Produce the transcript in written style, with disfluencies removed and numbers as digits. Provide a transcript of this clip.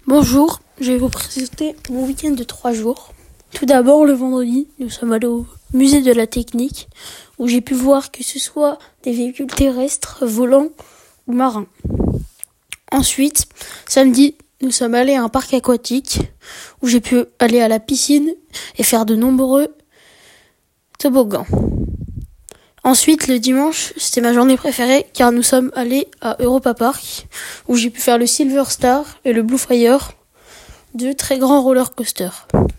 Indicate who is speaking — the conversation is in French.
Speaker 1: Bonjour, je vais vous présenter mon week-end de 3 jours. Tout d'abord, le vendredi, nous sommes allés au musée de la technique, où j'ai pu voir que ce soit des véhicules terrestres, volants ou marins. Ensuite, samedi, nous sommes allés à un parc aquatique, où j'ai pu aller à la piscine et faire de nombreux toboggans. Ensuite, le dimanche, c'était ma journée préférée, car nous sommes allés à Europa Park, où j'ai pu faire le Silver Star et le Blue Fire, deux très grands roller coasters.